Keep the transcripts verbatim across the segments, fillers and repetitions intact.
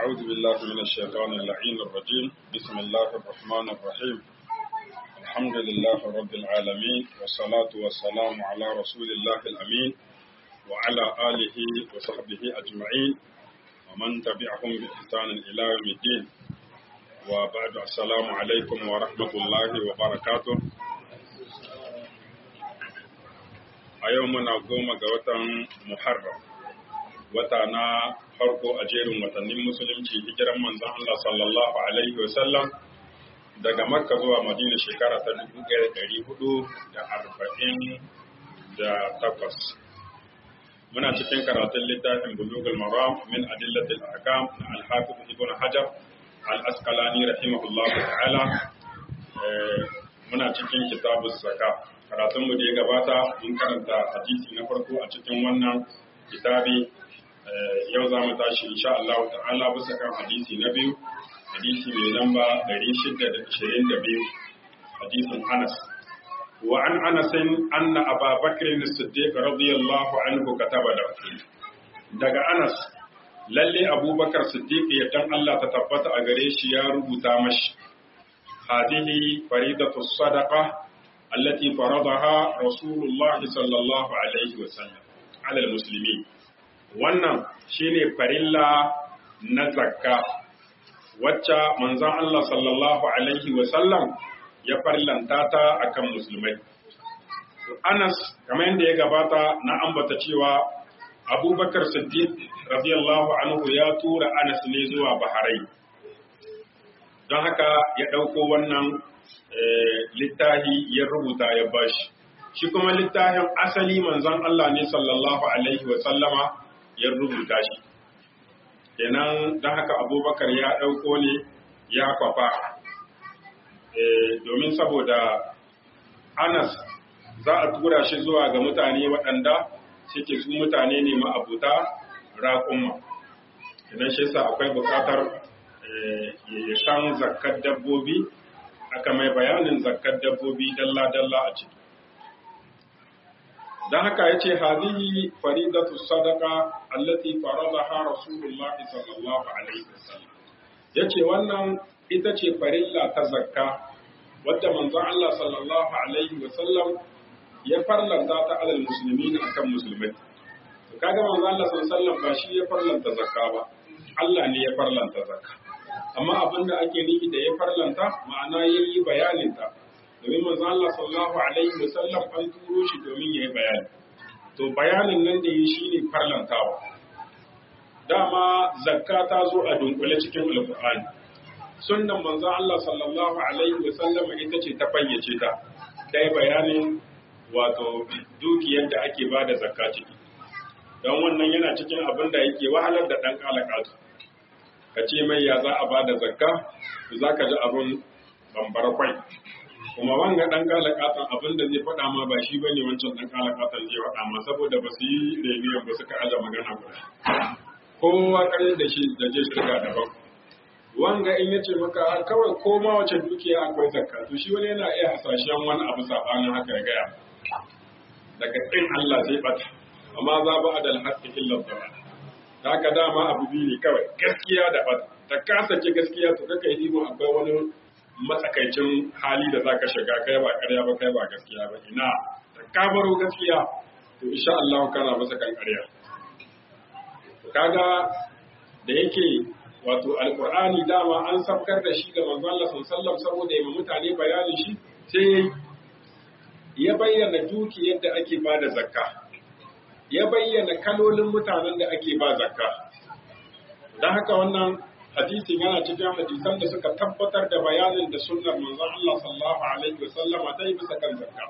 أعوذ بالله من الشيطان اللعين الرجيم بسم الله الرحمن الرحيم الحمد لله رب العالمين والصلاة والسلام على رسول الله الأمين وعلى آله وصحبه أجمعين ومن تبعهم بإحسان إلى يوم الدين وبعد السلام عليكم ورحمة الله وبركاته أيومنا قوم قوة محرم wata na farko a jerin watannin musulunci hijiran manzon Allah sallallahu alaihi wasallam daga Makka zuwa Madina shekara ta dubu ɗaya da ɗari hudu da arba'in da takwas. Muna cikin karatun littafin Bulughul Maram min Adillatil Ahkam na Al-Hafiz Ibn Hajar Al-Asqalani rahimahullahu ta'ala. Muna cikin kitabuz Zakah. Karatun mu da ya gabata mun karanta hadisi na farko a cikin wannan kitabi. Yau za mu tashi insha Allah ta'ala bisa kan hadisi na biyu, hadisi mai lamba ɗari shida da ashirin da biyu, hadisin Anas. Wa an Anasin anna Aba Bakr as-Siddiq radiyallahu anhu kataba lahu. Daga Anas, lalle Abubakar Siddiq ya dan Allah ta tabbata a gare shi ya rubuta mashi. Hadihi faridatu sadaqa allati faradaha Rasulullah sallallahu alaihi wa sallam ala al-muslimin. Wannan shine farilla na zakka wacce manzon Allah sallallahu alaihi wa sallam ya farlanta ta akan musulmai. Anas kamar yadda ya gabata na ambata cewa Abubakar Siddiq radiyallahu anhu ya tura Anas ne zuwa Bahrain. Don haka ya ɗauko wannan littafi ya rubuta ya bashi. Shi kuma littafin asali manzon Allah ne sallallahu alaihi wa sallama ya rubuta shi. Kenan don haka Abubakar ya ɗauko ne ya kwafa. Domin saboda Anas za a tura shi zuwa ga mutane waɗanda suke su mutane ne ma'abuta raƙumma. Kenan shi yasa akwai buƙatar ya san zakkar dabbobi, aka mai bayanin zakkar dabbobi dalla-dalla a ciki. Don haka ya ce, Hadihi faridatu sadaka allati faradaha Rasulullah sallallahu Alaihi wasallam. Ya ce, wannan ita ce farilla ta zakka, wadda manzon Allah sallallahu Alaihi wasallam ya farlanta ta alal musulmi a kan musulmai. To, kaga manzon Allah sallallahu Alaihi wasallam ba shi ya farlanta zakka ba, Allah ne ya farlanta zakka. Amma abin da ake nufi da ya farlanta, ma'ana ya yi bayaninta. Domin manzo Allah sallallahu alaihi wasallam an turo shi domin yayi bayani. To bayanin nan da yi shine farlantawa. Dama zakka ta zo a dunkule cikin Alƙur'ani. Sunnan manzo Allah sallallahu alaihi wasallam ita ce ta fayyace ta. Dai bayanin wato dukiyar da ake bada zakka ciki. Don wannan yana cikin abin da yake wahalar da dan kalakatu. Ka ce mai ya za a bada zakka, za ka ji abin bambara kwai. Kuma wanga dan kalakatan abin da zai faɗa ma ba shi bane wancan dan kalakatan zai faɗa ma saboda ba su yi rediyon ba suka aje magana guda. Kowa kare da shi da je shirga daban. Wanga in yace maka kawai ko ma wace dukiya akwai zakka to shi wani yana iya hasashen wani abu sabanin haka ya gaya. Daga tsin Allah zai bata amma za ba adal haqqi illa dhalal. Haka dama abu biyu ne kawai gaskiya da bata. Ta kasace gaskiya to kaka yi mu akwai wani matsakaicin hali da zaka shiga kai ba ƙarya ba kai ba gaskiya ba ina da ka baro gaskiya to insha Allah kana masa kan ƙarya to kaga da yake wato alqur'ani dama an sabkar da shi ga manzon Allah sallallahu alaihi wasallam saboda yayin mutane bayanin shi sai ya bayyana duki yadda ake bada zakka ya bayyana kalolin mutanen da ake ba zakka dan haka wannan hadisin yana cikin hadisan da suka tabbatar da bayanin da sunnar manzon Allah sallallahu alaihi wasallama ta yi bisa kan zakka.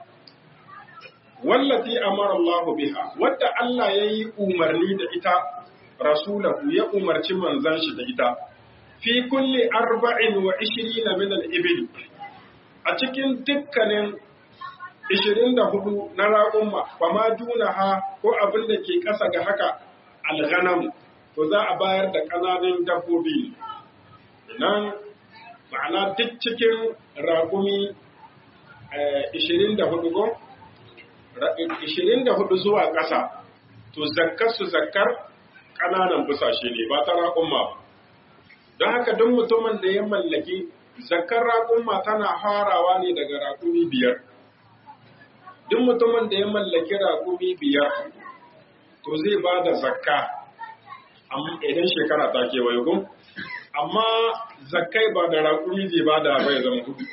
Wallati amara Allah biha, wadda Allah yayi umarni da ita, rasulahu ya umarci manzon shi da ita. Fi kulli arba'in wa ishirina min al-ibil. A cikin dukkanin ishirin da hudu na raƙumma, fama dunaha ko abin da ke ƙasa ga haka al-ghanam. To za a bayar da ƙananan dabbobi nan ma'ana duk cikin raƙumi ishirin da hudu ko ishirin da hudu zuwa ƙasa to zakkar su zakkar ƙananan busashe ne ba ta raƙumma ba don haka duk mutumin da ya mallaki zakkar raƙumma tana farawa ne daga raƙumi biyar. Duk mutumin da ya mallaki raƙumi biyar to zai ba da zakka idan shekara ta kewaye gun, amma zakkai ba da raƙumi zai ba da bai zama hudu.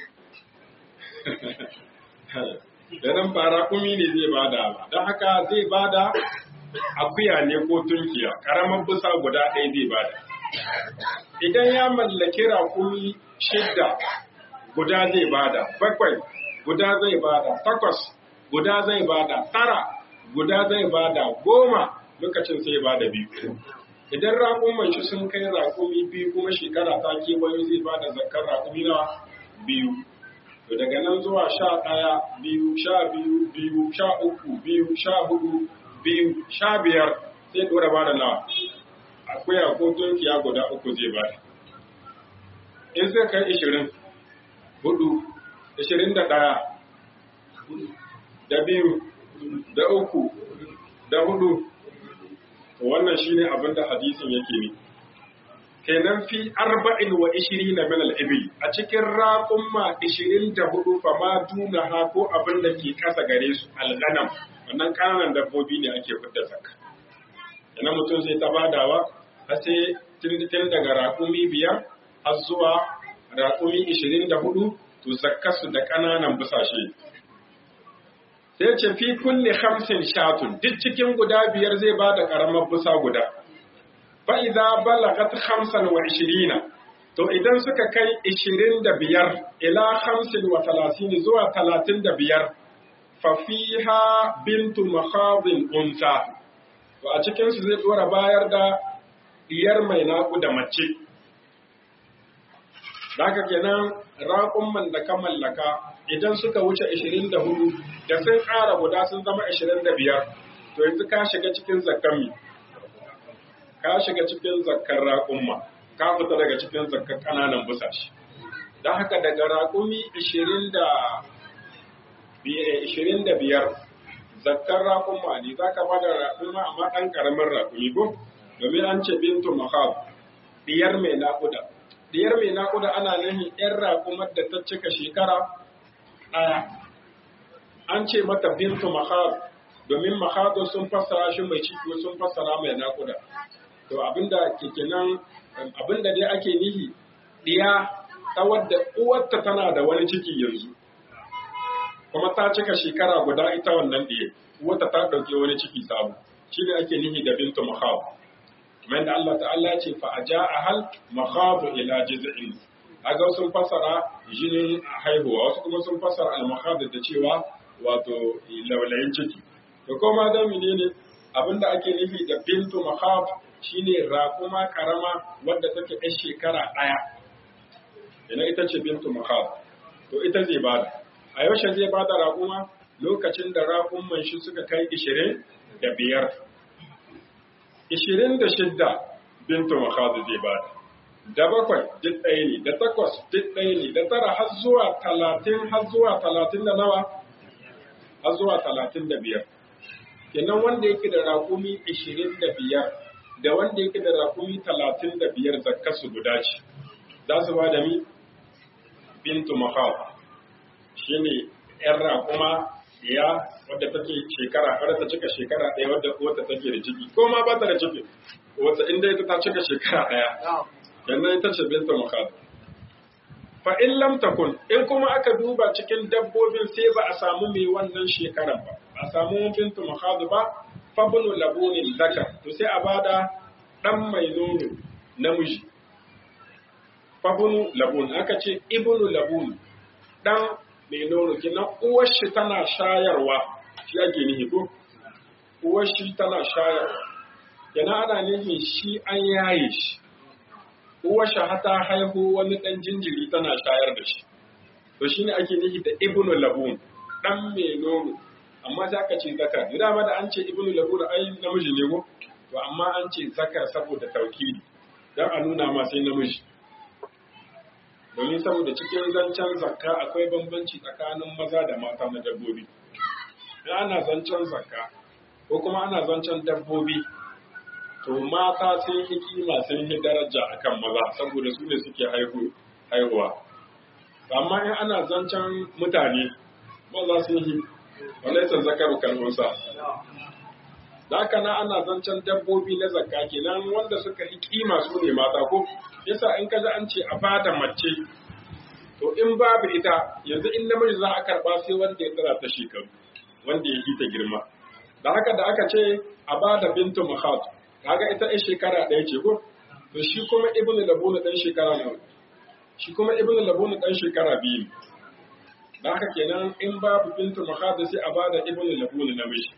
Idan ba raƙumi ne zai ba da ba, don haka zai ba da akuya ne ko tunkiya, ƙaramar busa guda ɗaya zai ba da. Idan ya mallaki raƙumi shidda guda zai ba da, bakwai guda zai ba da, takwas guda zai ba da, tara guda zai ba da, goma lokacin sai ba da biyu. Idan raƙuman shi sun kai raƙumi biyu kuma shekara ta kewayo zai ba da zakkar raƙumi na biyu. To daga nan zuwa sha ɗaya, biyu, sha biyu, biyu, sha uku, biyu, sha hudu, biyu, sha biyar sai ɗora ba da nawa. Akuya ko tunkiya guda uku zai ba da. In sai kai ishirin, hudu, ishirin da ɗaya, da biyu, da uku, da hudu. Wannan shi ne abin da hadisin yake ne. Kenan fi arba'in wa ishirin na min al'ibil, a cikin raƙumma ishirin da hudu fa ma duna ha ko abin da ke kasa gare su alganam, wannan ƙananan dabbobi ne ake fidda zakka. Kenan mutum zai ta badawa, har sai tun daga raƙumi biyar har zuwa raƙumi ishirin da hudu, to zakkarsu da ƙananan busashe. Sai ce fi kulli hamsin shatun, duk cikin guda biyar zai ba da ƙaramar busa guda. Fa'iza balagat hamsin wa ishirina, to idan suka kai ishirin da biyar ila hamsin wa talasini zuwa talatin da biyar, fafiha bintu makhadin unsa, to a cikinsu zai tsora bayar da diyar mai naƙuda mace. Daga kenan raƙumman da ka mallaka idan suka wuce ishirin da hudu da sun ƙara guda sun zama ishirin da biyar, to yanzu ka shiga cikin zakkan mi, ka shiga cikin zakkar raƙumma, ka fita daga cikin zakkar ƙananan busashi. Don haka daga raƙumi ishirin da biyar zakkar raƙumma ne za ka bada raƙumma amma ɗan ƙaramin raƙumi ko, domin an ce bintu mahab, diyar mai naƙuda. Diyar mai naƙuda ana nufin ‘yan raƙumar da ta cika shekara ɗaya. An ce mata bintu mahab domin mahado sun fassara shi mai ciki sun fassara mai naƙuda. To abinda ke kenan abinda dai ake nihi diya ta wadda uwarta tana da wani ciki yanzu. Kuma ta cika shekara guda ita wannan diye, uwarta ta ɗauke wani ciki sabo. Shi ne ake nihi da bintu mahab. Kamar da Allah ta'ala ce fa aja ahal makhadu ila jiz'in. Aga sun fassara jinin haihuwa, wasu kuma sun fassara al-makhad da cewa wato laulayin ciki. To kuma da menene abinda ake nufi da bintu makhad shine raƙuma karama wadda take ɗan shekara ɗaya. Ina ita ce bintu makhad. To ita zai bada. A yaushe zai bada raƙuma lokacin da raƙumman shi suka kai ishirin da biyar. Ishirin da shidda bintu makhad zai bada. Da bakwai duk ɗaya ne, da takwas duk ɗaya ne, da tara har zuwa talatin har zuwa talatin da nawa? Har zuwa talatin da biyar. Kenan wanda yake da raƙumi ishirin da biyar da wanda yake da raƙumi talatin da biyar zakkarsu guda ce. Za su ba da mi? Bintu makhad. Shi ne ‘yan raƙuma ya wadda take shekara, wadda ta cika shekara ɗaya wadda wata take da ciki, ko ma ba ta da ciki, wata inda ita ta cika shekara ɗaya. Yannan ita ce bintu makhad. Fa in lam takun, in kuma aka duba cikin dabbobin sai ba a samu mai wannan shekaran ba, a samu bintu makhad ba, fa bunu labunin zakar, to sai a bada dan mai nono namiji. Fa bunu labun, aka ce ibnu labun, dan mai nono, kina uwar shi tana shayarwa, shi ake nihi ko? Uwar shi tana shayarwa, kina ana nihi shi an yaye shi. Uwar shi hata haihu wani ɗan jinjiri tana shayar da shi. To shi ne ake nufi da ibnu labun, ɗan mai nono. Amma za ka ce zakar. Ina ma da an ce ibnu labun ai namiji ne ko? To amma an ce zakar saboda taukidi. Don a nuna ma sai namiji. Domin saboda cikin zancen zakka akwai bambanci tsakanin maza da mata na dabbobi. In ana zancen zakka ko kuma ana zancen dabbobi, to mata sun yi kima sun yi daraja akan maza saboda su ne suke haihuwa. Amma in ana zancen mutane maza sun yi walaita zakaru kalmusa. Da haka na ana zancen dabbobi na zakka kenan wanda suka yi kima su ne mata ko yasa in kaji an ce a bada mace to in babu ita yanzu in namiji za a karba sai wanda ya tsara ta shekaru wanda ya yi ta girma. Da haka da aka ce a bada bintu Mahat kaga ita ɗan shekara ɗaya ce ko to shi kuma ibnu Labun ɗan shekara nawa shi kuma ibnu Labun ɗan shekara biyu. Da haka kenan in babu bintu Mahat sai a bada ibnu Labun namiji.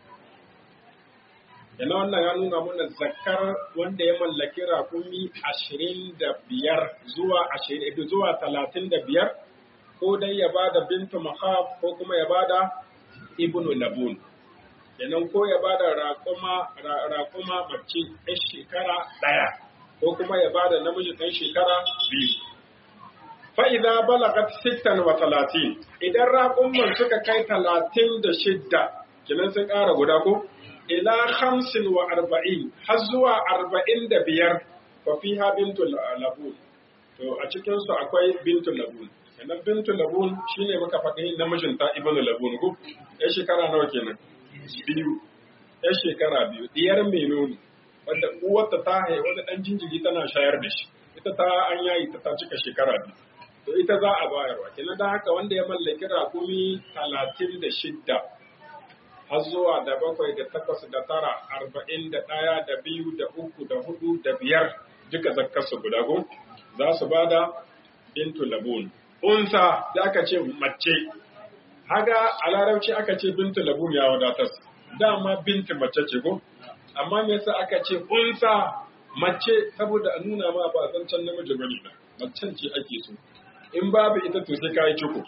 Yana wannan ya nuna mana zakar wanda ya mallaki rakumi ashirin da biyar zuwa ashirin zuwa talatin da biyar ko dai ya bada bintu Mahab ko kuma ya bada ibnu Labun. Kenan ko ya bada rakuma rakuma mace ɗan shekara ɗaya ko kuma ya bada namiji ɗan shekara biyu. Fa idza balagat sittan wa talatin idan raƙumman suka kai talatin da shidda kenan sun ƙara guda ko ila hamsin wa arba'in har zuwa arba'in da biyar fa fiha bintul labun to a cikin su akwai bintul labun kenan bintul labun shine muka faɗi namijin ta ibnu labun ko ya shekara nawa kenan biyu ya shekara biyu diyar mai nono wanda uwarta ta haihu wanda dan jinjiri tana shayar da shi ita ta an yayi ta ta cika shekara biyu to ita za a bayarwa kenan dan haka wanda ya mallaki rakumi talatin da shidda har zuwa da bakwai da takwas da tara arba'in da ɗaya da biyu da uku da hudu da biyar duka zakkarsu guda go za su bada bintu labun. Unsa da aka ce mace, haga a larabci aka ce bintu labun ya wadatar dama bintu mace ce ko amma me yasa aka ce unsa mace saboda a nuna ma ba zancen namiji bane ba macen ce ake so in babu ita to sai kai ciko.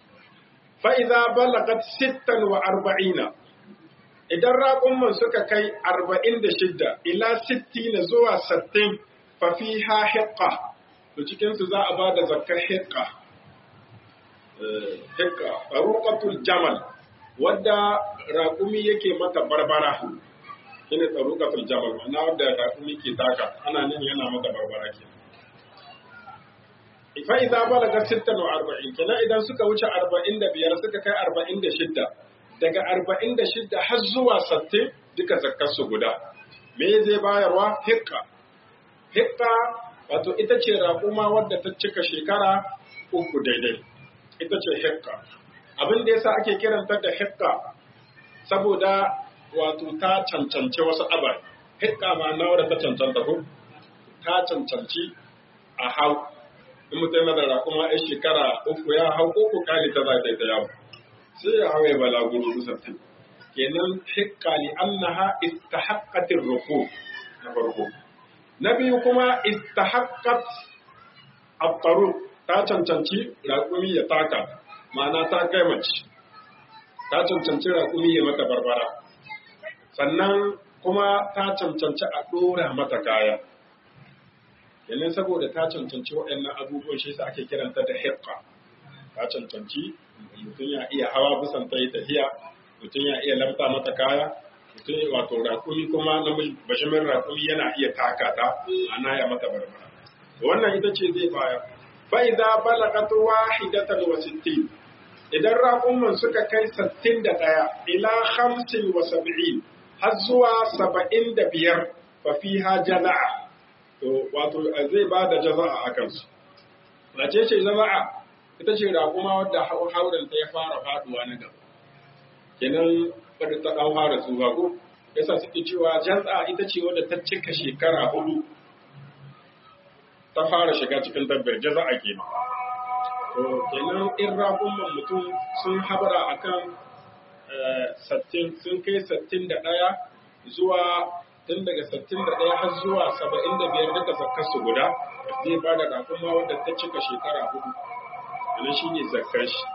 Fa'iza balagat sittan wa arba'ina, idan raƙunman suka kai arba'in da shidda, ila sitti na zuwa sattin fafi ha hekka, to cikinsu za a ba da zakar hekka. Hekka, tsarukatul jamal, wadda raƙumi yake mata barbara, shi ne tsarukatul jamal, ma'ana wadda raƙumi ke taka, ana nan yana mata barbara ke. Fa'iza balaga sittan wa arba'in, kenan idan suka wuce arba'in da biyar suka kai arba'in da shidda, daga arba'in da shidda har zuwa sattin duka zakkarsu guda. Me zai bayarwa? Hikka. Hikka wato ita ce raƙuma wadda ta cika shekara uku daidai. Ita ce hikka. Abin da yasa ake kiranta da hikka saboda wato ta cancanci wasu abai. Hikka ma na wadda ta cancanta ko? Ta cancanci a hau. In mutum yana da raƙuma ɗan shekara uku ya hau ko ko kali ta zai ta yawo sai ya hau ya balaguro musattin kenan hikka li annaha istahaqqatir ruku na farko na biyu kuma istahaqqat at-taruq ta cancanci raƙumi ya taka ma'ana ta kai mace ta cancanci raƙumi ya mata barbara sannan kuma ta cancanci a ɗora mata kaya yanzu saboda ta cancanci waɗannan abubuwan shi ake kiranta da hikka ta cancanci mutum ya iya hawa bisan ta yi tafiya mutum ya iya lamta mata kaya mutum wato rakumi kuma na bashimin rakumi yana iya taka ta ana ya mata barbara wannan ita ce zai baya fa idza balagat wahidatan wa sittin idan raƙumman suka kai sittin da ɗaya ila hamsin wa sab'in har zuwa saba'in da biyar fa fiha jala'a to wato zai ba da jaza'a a kansu. Wace ce jaza'a? Ita ce raƙuma wadda hauren ta ya fara faduwa na gaba. Kenan wadda ta ɗan fara tsufa ko? Yasa suke cewa jaza'a ita ce wadda ta cika shekara hudu ta fara shiga cikin dabbar jaza'a kenan. To kenan in raƙuman mutum sun habara akan sattin sun kai sattin da ɗaya zuwa tun daga sittin da ɗaya har zuwa saba'in da biyar duka zakkarsu guda zai ba da raƙuma wadda ta cika shekara hudu wani shi ne zakkar shi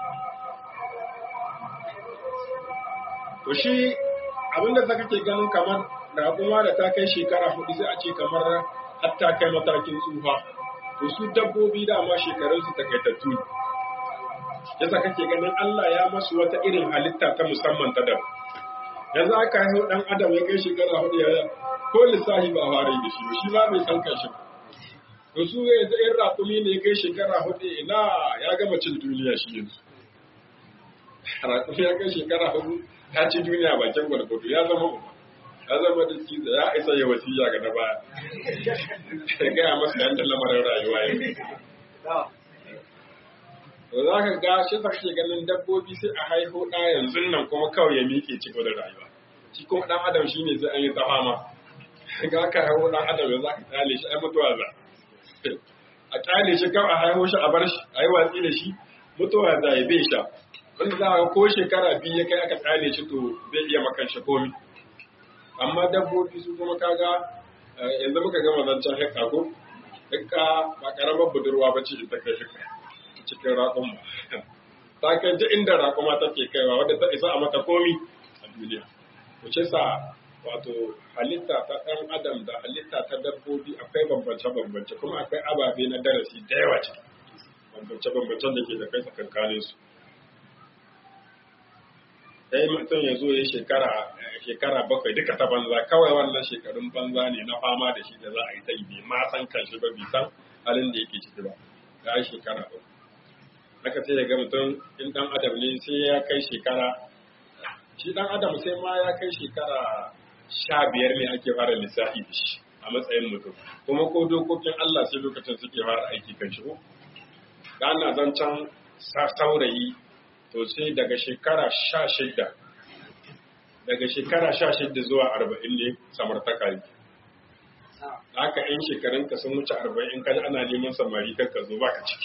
to shi abinda za ke ganin kamar raƙuma da ta kai shekara hudu sai a ce kamar har ta kai matakin tsufa to su dabbobi dama shekarunsu takaitattu yasa kake ganin Allah ya masu wata irin halitta ta musamman ta daban yanzu aka haihu ɗan adam ya kai shekara hudu ya ko lissahi ba fara da shi shi ma bai san kanshi ba to su ya da in raƙumi ne kai shekara hudu ina ya gama cin duniya shi yanzu raƙumi ya kai shekara hudu ya ci duniya bakin gwargwado ya zama uba ya zama da kiza ya isa ya wasiya ga na baya ya gaya masa yadda lamarin rayuwa ya to za ka ga shi kake ganin dabbobi sai a haihu ɗa yanzu nan kuma kawai ya miƙe ciko da rayuwa shi kuma ɗan adam shi ne sai an yi ta fama ga ka haihu ɗan adam ya za ka tsale shi ai mutuwa za a tsale shi kawai a haihu shi a bar shi a yi watsi da shi mutuwa za ya bai sha wanda za a ko shekara biyu ya kai aka tsale shi to zai iya makan shi komi amma dabbobi su kuma kaga yanzu muka gama zancen hekka ko hekka ba karamar budurwa ba ce ita kai hekka cikin raƙuma ta kai ta inda raƙuma take kaiwa wadda ta isa a mata komi a duniya wuce sa wato halitta ta ɗan adam da halitta ta dabbobi akwai bambance-bambance kuma akwai ababe na darasi da yawa ciki bambance-bambancen da ke da kai tsakankanin su sai mutum ya zo ya shekara shekara bakwai duka ta banza kawai wannan shekarun banza ne na fama da shi da za a yi ta yi bai ma san kanshi ba bai san halin da yake ciki ba ya yi shekara bakwai haka sai ya ga mutum in dan adam ne sai ya kai shekara shi dan adam sai ma ya kai shekara sha biyar ne ake fara lissafi da shi a matsayin mutum kuma ko dokokin Allah sai lokacin suke fara aiki kan shi ko ana zancen saurayi to sai daga shekara sha shida daga shekara sha shida zuwa arba'in ne samartaka ne haka yan shekarunka sun wuce arba'in kan ana neman samari kakka zo baka ciki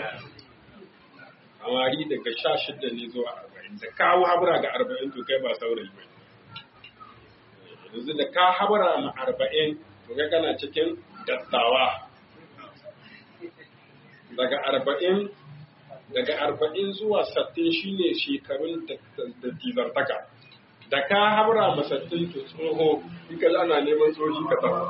samari daga sha shida ne zuwa arba'in da kawo habura ga arba'in to kai ba saurayi ba yanzu da ka habura ma arba'in to kai kana cikin dattawa daga arba'in daga arba'in zuwa sattin shine shekarun da tizartaka da ka habura ma sattin to tsoho in ka ana neman tsohi ka tawa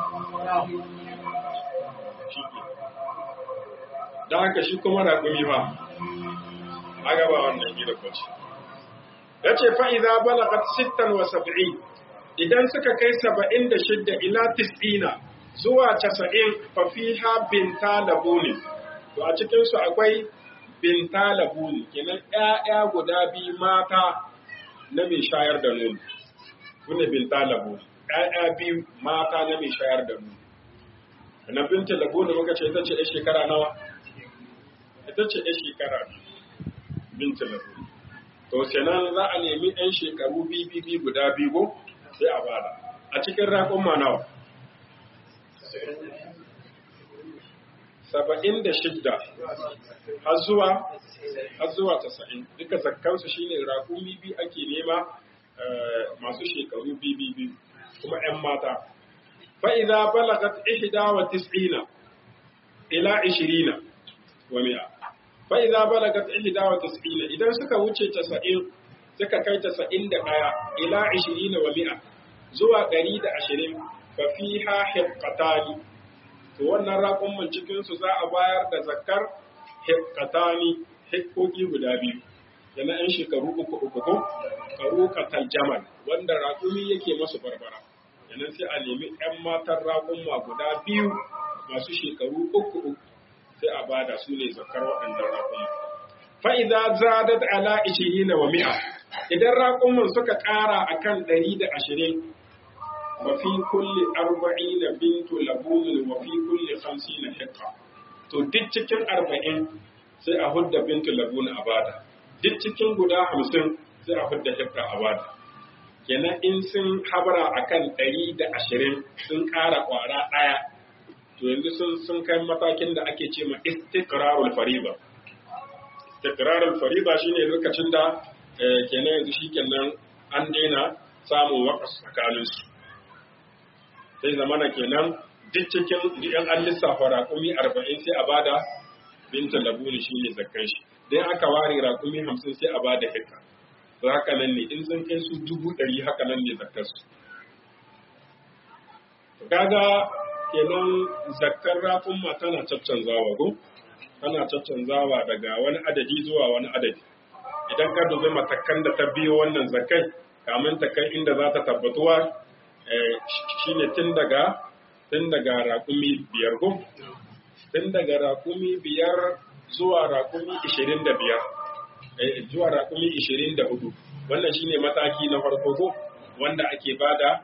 da haka shi kuma raƙumi ba a gaba wannan gida kwaci ya ce fa'iza balagat sittan wa sab'in idan suka kai saba'in da shidda ila tis'ina zuwa casa'in fafiha binta labuni to a cikinsu akwai binta labuni kenan ‘ya'ya guda biyu mata na mai shayar da nono wani binta labuni ‘ya'ya biyu mata na mai shayar da nono na binta labuni muka ce ita ce ‘ya shekara nawa ita ce ‘ya shekara binta labuni to kenan za a nemi ‘yan shekaru biyu guda biyu sai a bada a cikin raƙon manawa saba'in da shidda har zuwa har zuwa tasa'in duka zakkansu shine raƙumi biyu ake nema masu shekaru biyu kuma ‘yan mata fa'iza balagat ihda wa tis'ina ila ishirina wa mi'a fa'iza balagat ihda wa tis'ina idan suka wuce tasa'in suka kai tasa'in da ɗaya ila ishirina wa mi'a zuwa ɗari da ashirin fa fiha hiqqatani to wannan raƙumman cikinsu za a bayar da zakkar hiqqatani hikkoki guda biyu yana ‘yan shekaru uku uku ko karu katal jamal wanda raƙumi yake masu barbara yana sai a nemi ‘yan matan raƙumma guda biyu masu shekaru uku uku sai a bada su ne zakkar waɗannan raƙumma fa'iza zadat ala ishirina wa mi'a idan raƙumman suka ƙara akan ɗari da ashirin وفي كل أربعين بنت لبون وفي كل خمسين حقة to duk cikin arba'in sai a hudda bintu labun a bada duk cikin guda hamsin sai a hudda hekta a bada kenan in sun habara akan ɗari da ashirin sun ƙara ƙwara ɗaya to yanzu sun sun kai matakin da ake ce ma istiqrarul fariba istiqrarul fariba shine lokacin da kenan yanzu shikenan an daina samun waƙas tsakaninsu sai zamana kenan duk cikin yan an lissafa raƙumi arba'in sai a bada binta labuni shi ne zakkan shi dan aka ware raƙumi hamsin sai a bada hekka to haka nan ne in sun kai su dubu ɗari haka nan ne zakkar su kaga kenan zakkar raƙumma tana caccanzawa ko tana caccanzawa daga wani adadi zuwa wani adadi idan ka dubi matakan da ta biyo wannan zakkai kamin ta kai inda za ta tabbatuwa shine tun daga tun daga raƙumi biyar ko tun daga raƙumi biyar zuwa raƙumi ishirin da biyar zuwa raƙumi ishirin da hudu wannan shine mataki na farko ko wanda ake bada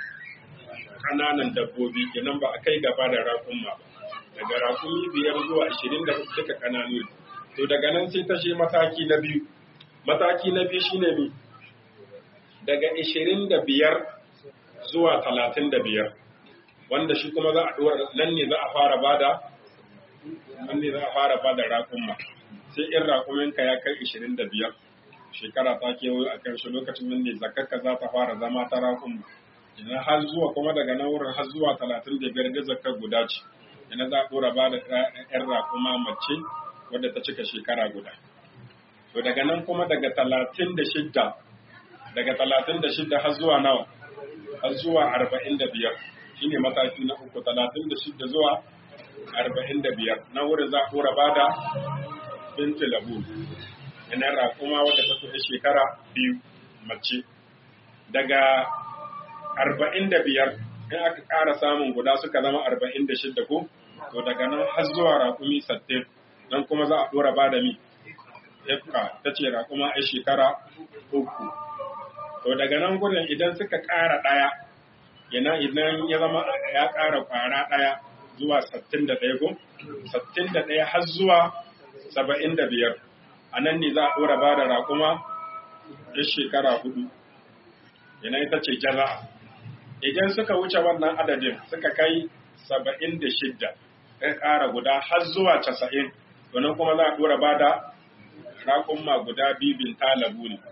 kananan dabbobi kenan ba a kai gaba da raƙumma ba daga raƙumi biyar zuwa ishirin da hudu duka kananu to daga nan sai ta je mataki na biyu mataki na biyu shine mi daga ishirin da biyar zuwa talatin da biyar wanda shi kuma za a ɗora nan ne za a fara bada nan ne za a fara bada raƙumma sai in raƙuminka ya kai ishirin da biyar shekara ta kewayo a kan shi lokacin nan ne zakarka za ta fara zama ta raƙumma idan har zuwa kuma daga nan wurin har zuwa talatin da biyar da zakar guda ce idan za a ɗora bada ƴan raƙuma mace wadda ta cika shekara guda to daga nan kuma daga talatin da shidda daga talatin da shidda har zuwa nawa har zuwa arba'in da biyar shine mataki na uku talatin da shidda zuwa arba'in da biyar na wurin za a ɗora bada bintu labu ina raƙuma wadda ta kuɗi shekara biyu mace daga arba'in da biyar in aka ƙara samun guda suka zama arba'in da shidda ko to daga nan har zuwa raƙumi sattin nan kuma za a ɗora bada mi ifka ta ce raƙuma a shekara uku to daga nan gudun idan suka ƙara ɗaya yana idan ya zama ya ƙara ƙwara ɗaya zuwa sattin da ɗaya ko sattin da ɗaya har zuwa saba'in da biyar a nan ne za a ɗora ba da raƙuma ya shekara hudu yana ita ce jaza idan suka wuce wannan adadin suka kai saba'in da shidda ya ƙara guda har zuwa casa'in to nan kuma za a ɗora ba da raƙuma guda bibin talabu ne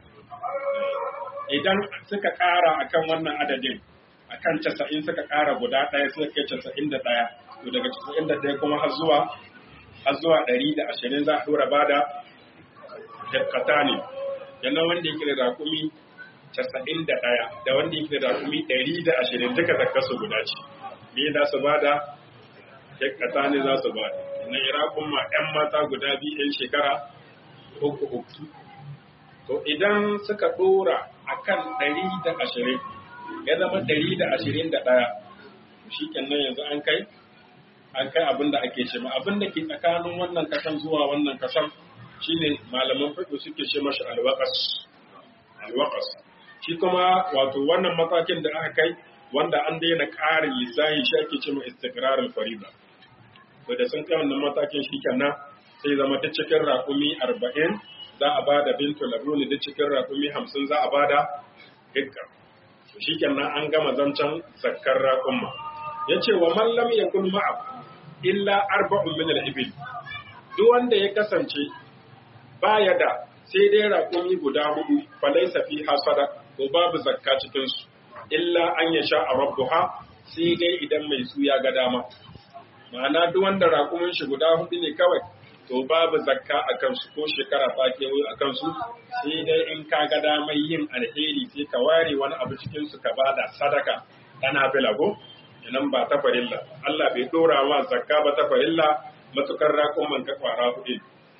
idan suka ƙara akan wannan adadin akan casa'in suka ƙara guda ɗaya suka kai casa'in da ɗaya to daga casa'in da ɗaya kuma har zuwa har zuwa ɗari da ashirin za a ɗora ba da jakkata ne yana wanda yake da raƙumi casa'in da ɗaya da wanda yake da raƙumi ɗari da ashirin duka zakka su guda ce me za su ba da jakkata ne za su ba da na raƙuma ƴan mata guda biyu ƴan shekara uku uku to idan suka ɗora akan ɗari da ashirin ya zama ɗari da ashirin da ɗaya shi kenan yanzu an kai an kai abin da ake ce ma abin da ke tsakanin wannan kasan zuwa wannan kasan shine malaman fiqh suke ce mashi alwaqas alwaqas shi kuma wato wannan matakin da aka kai wanda an daina ƙarin lissahi shi ake ce ma istiqrarul farida to da sun kai wannan matakin shi kenan sai zama ta cikin raƙumi arba'in za a bada bintu labuni da cikin raƙumi hamsin za a bada hikka shi kenan an gama zancen zakkar raƙumma yace wa man lam yakun ma'a illa arba'un min al-ibil duk wanda ya kasance baya da sai dai raƙumi guda hudu falaysa fi hasada ko babu zakka cikin su illa an yasha rabbuha sai dai idan mai su ya ga dama ma'ana duk wanda raƙumin shi guda hudu ne kawai to babu zakka a kansu ko shekara ta kewaye a kansu sai dai in ka ga damar yin alheri sai ka ware wani abu cikin su ka bada sadaka tana filago idan ba ta farilla Allah bai dora ma zakka ba ta farilla matukar raƙon man ka kwara hudu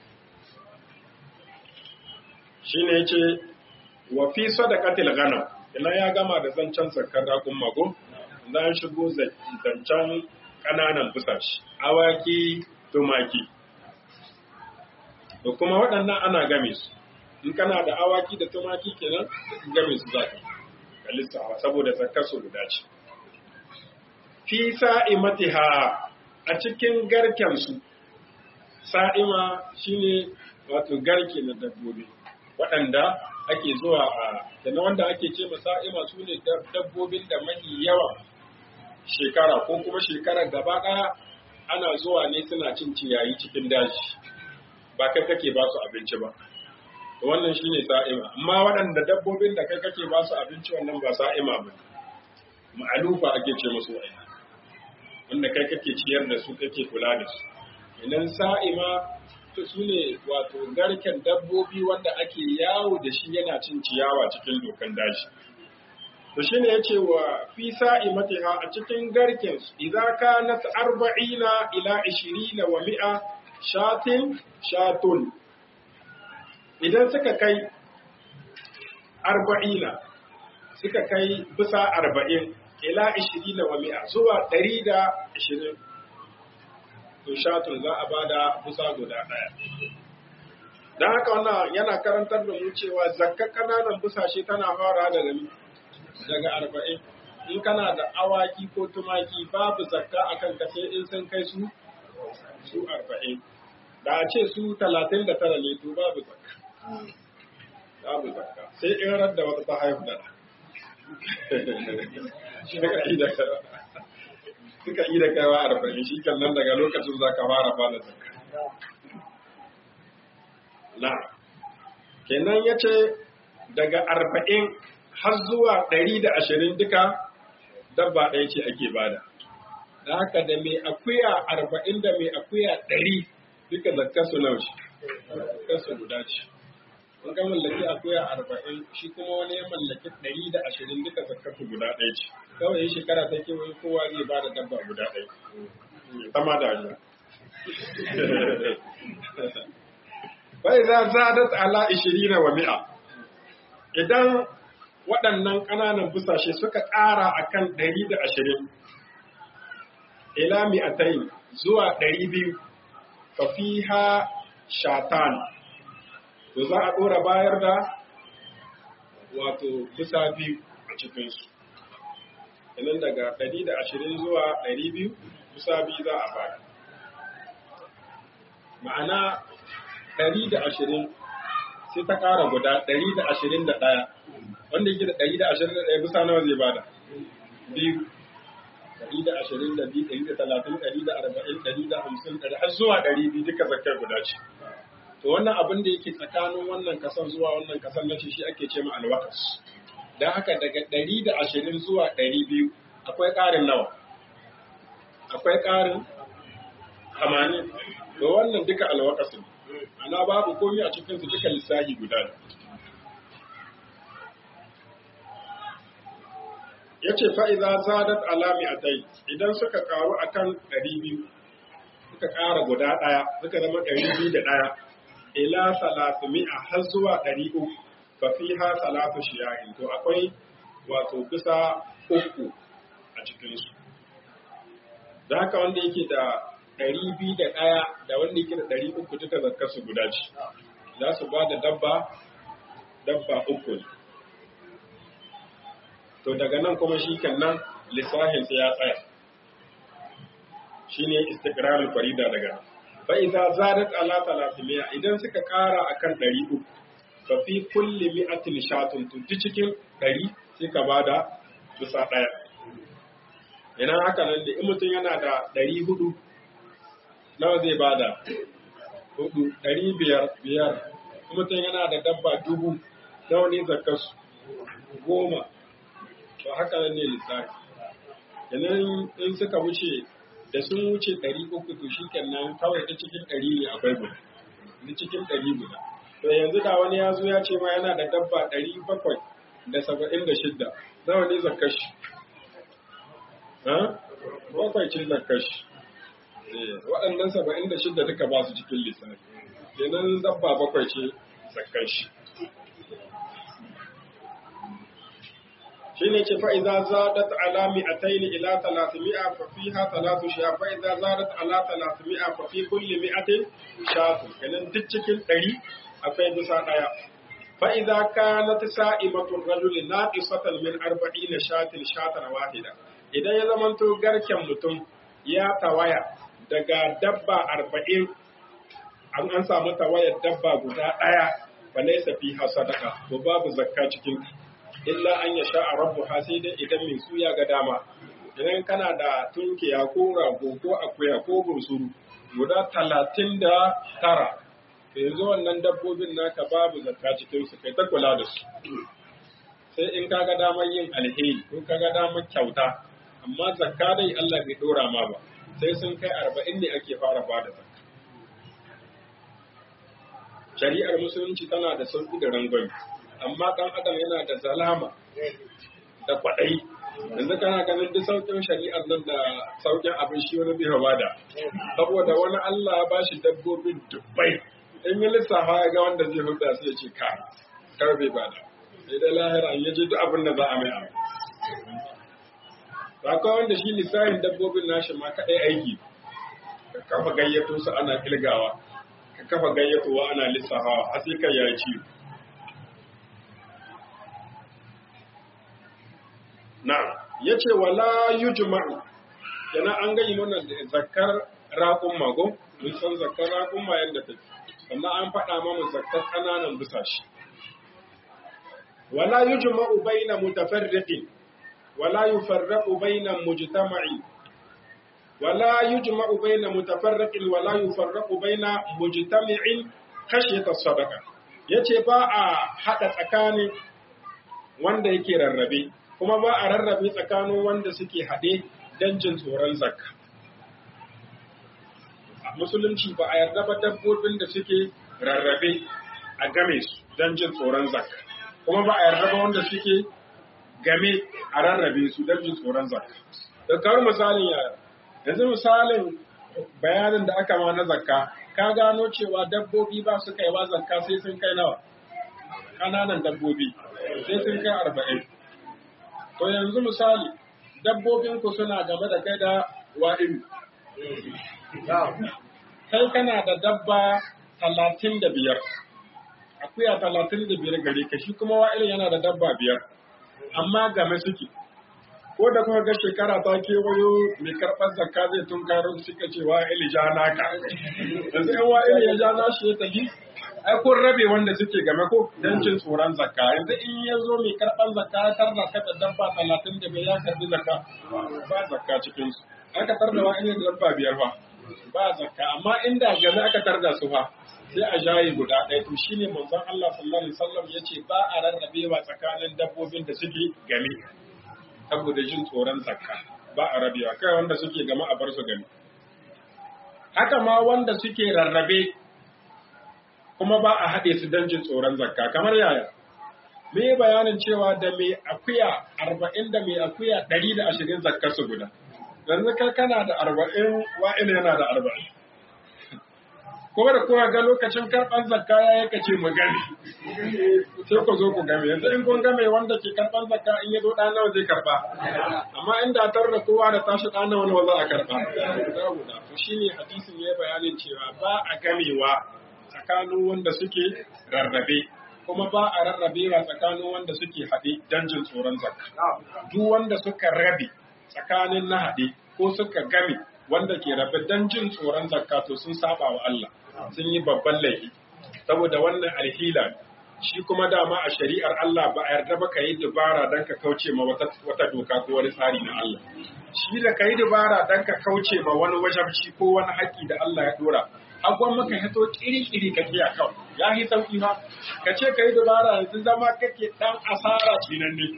shine yace wa fi sadaqatil ghanam ina ya gama da zancen zakkar raƙon mago zan shigo zancen kananan busashi awaki tumaki da kuma waɗannan ana game su in kana da awaki da tumaki kenan game su zaka ga lissafa saboda zakkar su guda ce fi sa'imatiha a cikin garken su sa'ima shine wato garke na dabbobi waɗanda ake zuwa a da na wanda ake ce ma sa'ima su ne dabbobin da mafi yawa shekara ko kuma shekarar gaba ɗaya ana zuwa ne suna cin ciyayi cikin daji ba kai kake ba su abinci ba wannan shine sa'ima amma waɗanda dabbobin da kai kake ba su abinci wannan ba sa'ima ba ma'alufa ake ce musu wa'ina wanda kai kake ciyar da su kake kula da su idan sa'ima su ne wato garken dabbobi wanda ake yawo da shi yana cin ciyawa cikin dokan daji to shine yace wa fi sa'imatiha a cikin garken su idza kanat arba'ina ila ishirina wa mi'a shatin shatun idan suka kai arba'ina suka kai bisa arba'in ila ishirin wa mi'a zuwa ɗari da ishirin to shatun za a bada busa guda ɗaya. Don haka wannan yana karantar da mu cewa zakka ƙananan busashe tana fara daga daga arba'in. In kana da awaki ko tumaki babu zakka akan ka sai in sun kai su su arba'in. Da a ce su talatin da tara ne to babu zakka. Babu zakka sai in radda wata ta haihu da suka yi da kaiwa arba'in shi kan nan daga lokacin za ka fara bada zakka. Na, kenan ya ce daga arba'in har zuwa ɗari da ashirin duka dabba ɗaya ce ake bada. Da haka da mai akuya arba'in da mai akuya ɗari duka zakka su naushi, zakka su guda ce. In ka mallaki akuya arba'in shi kuma wani ya mallaki ɗari da ashirin duka zakka su guda ɗaya ce. Kawai shekara ta kewaye kowa zai bada dabba guda ɗaya. Sama da hanyar. Bai za zadat ala ishirina wa mi'a. Idan waɗannan ƙananan busashe suka ƙara a kan ɗari da ashirin, ila mi'atai zuwa ɗari biyu, fa fiha shatan, to za a ɗora bayar da wato busa biyu a cikinsu. Idan daga ɗari da ashirin zuwa ɗari biyu, busa biyu za a bayar. Ma'ana ɗari da ashirin sai ta ƙara guda ɗari da ashirin da ɗaya. Wanda yake da ɗari da ashirin da ɗaya bisa nawa zai bada? Biyu. Ɗari da ashirin da biyu, ɗari da talatin, ɗari da arba'in, ɗari da hamsin, ɗari har zuwa ɗari biyu duka zakkar guda ce. To wannan abin da yake tsakanin wannan kasan zuwa wannan kasan na shi ake ce ma alwakas. Don haka daga ɗari da ashirin zuwa ɗari biyu akwai ƙarin nawa? Akwai ƙarin tamanin. To wannan duka alwakas ne. Ana babu komai a cikinsu duka lissahi guda ne. Ya ce fa'iza zadat alami a dai, idan suka karu a kan ɗari biyu, suka ƙara guda ɗaya, suka zama ɗari biyu da ɗaya, ila salatu mi'a har zuwa ɗari uku, fa fi ha salatu shiyahin, to akwai wato kusa uku a cikinsu. Da haka wanda yake da ɗari biyu da ɗaya da wanda yake da ɗari uku duka zakkarsu guda ce, za su ba da dabba, dabba uku ne. To daga nan kuma shi nan lissahin sai ya tsaya. Shi ne istiqrarul farida daga nan. Fa idza zadat ala thalathmiya idan suka ƙara akan ɗari uku fa fi kulli mi'atin shatun to duk cikin ɗari sai ka bada bisa ɗaya. Idan haka nan da in mutum yana da ɗari hudu nawa zai bada? Hudu. Ɗari biyar biyar. In mutum yana da dabba dubu nawa ne zakkarsu? Goma. To haka nan ne lissafi. Idan in suka wuce da sun wuce ɗari uku to shi kenan kawai ta cikin ɗari ne akwai guda. Ni cikin ɗari guda. To yanzu da wani ya zo ya ce ma yana da dabba ɗari bakwai da saba'in da shidda. Nawa ne zakkar shi? Ha? Bakwai ce zakkar shi. Waɗannan saba'in da shidda duka ba su cikin lissafi. Kenan dabba bakwai ce zakkar shi. shine ce fa'iza zadat ala mi'atayn ila thalathmi'a fa fiha thalathu sha fa'iza zadat ala thalathmi'a fa fi kulli mi'atin shatu kenan duk cikin ɗari akwai bisa daya fa'iza kanat sa'imatu rajuli naqisatan min arba'ina shatin shatan wahida idan ya zamanto garken mutum ya tawaya daga dabba arba'in an an samu tawayar dabba guda daya fa laysa fiha sadaqa to babu zakka cikin illa an ya sha'a rabbu sai dai idan mai su ya ga dama idan kana da tunkiya ko rago ko akuya ko bursuru guda talatin da tara yanzu wannan dabbobin naka babu zakka cikin su kai ta kula da su sai in ka ga damar yin alheri ko ka ga damar kyauta amma zakka dai Allah bai dora ma ba sai sun kai arba'in ne ake fara bada zakka shari'ar musulunci tana da sauki da rangwame amma ɗan adam yana da zalama da kwaɗayi yanzu kana ganin duk sauƙin shari'ar nan da sauƙin abin shi wani bai bada saboda wani Allah ba shi dabbobin dubbai in yi lissafa ya ga wanda zai hulɗa sai ya ce ka kar bai bada sai da lahira ya ji duk abin da za a mai abu akwai wanda shi lissafin dabbobin nashi ma kaɗai aiki ka kafa gayyato su ana kilgawa ka kafa gayyatowa ana lissafawa har sai kai ya ci na yace wala yujma'u yana an gani wannan zakkar raƙun mago mun san zakkar raƙun ma yanda take amma an faɗa mamu zakkar kananan busashi wala yujma'u baina mutafarriqin wala yufarraqu baina mujtama'i wala yujma'u baina mutafarriqin wala yufarraqu baina mujtami'in khashyata sadaqa yace ba a hada tsakanin wanda yake rarrabe kuma ba a rarrabe tsakanin wanda suke hade dan jin tsoron zakka musulunci ba a yarda ba dabbobin da suke rarrabe a game su dan jin tsoron zakka kuma ba a yarda ba wanda suke game a rarrabe su dan jin tsoron zakka da kawar misalin yaya yanzu misalin bayanin da aka ma na zakka ka gano cewa dabbobi ba su kaiwa zakka sai sun kai nawa ƙananan dabbobi sai sun kai arba'in to yanzu misali dabbobin ku suna game da kai da wa'ilu kai kana da dabba talatin da biyar akuya talatin da biyar gare ka shi kuma wa'ilu yana da dabba biyar amma game suke ko da kuma ga shekara ta kewayo mai karɓar zakka zai tun karo suka ce wa ili ja naka yanzu yan wa ili ya ja na shi ya tafi ai kun rabe wanda suke game ko dan cin tsoron zakka yanzu in ya zo mai karɓar zakka ya tarda ka da dabba talatin da bai ya karɓi zakka ba zakka cikin su aka tarda wa ili da dabba biyar fa ba zakka amma inda game aka tarda su fa sai a jayi guda ɗaya to shine manzon Allah sallallahu alaihi wasallam yace ba a rarrabewa tsakanin dabbobin da suke game saboda jin tsoron zakka ba a rabewa kai wanda suke gama a bar su gani haka ma wanda suke rarrabe kuma ba a haɗe su don jin tsoron zakka kamar yaya me bayanin cewa da mai akuya arba'in da mai akuya ɗari da ashirin zakkar su guda yanzu kai kana da arba'in wa'il yana da arba'in kuma da kowa ga lokacin karɓar zakka ya yi kace mu gani sai ku zo ku game yanzu in kun game wanda ke karɓar zakka in ya zo ɗan nawa zai karɓa amma inda tar da kowa da tashi ɗan nawa nawa za a karɓa to shine hadisin ya bayanin cewa ba a gamewa tsakanin wanda suke rarrabe kuma ba a rarrabewa tsakanin wanda suke haɗe don jin tsoron zakka duk wanda suka rabe tsakanin na haɗe ko suka game wanda ke rabe don jin tsoron zakka to sun saba wa Allah sun yi babban laifi saboda wannan alhila shi kuma dama a shari'ar Allah ba a yarda ba ka yi dubara don ka kauce ma wata, wata doka ko wani tsari na Allah shi da ka yi dubara don ka kauce ma wani wajabci ko wani haƙƙi da Allah ya dora agwan maka hito kiri-kiri ka kiya kawai ya yi sauƙi ba ka ce ka yi dubara yanzu zama kake ɗan asara cinan ne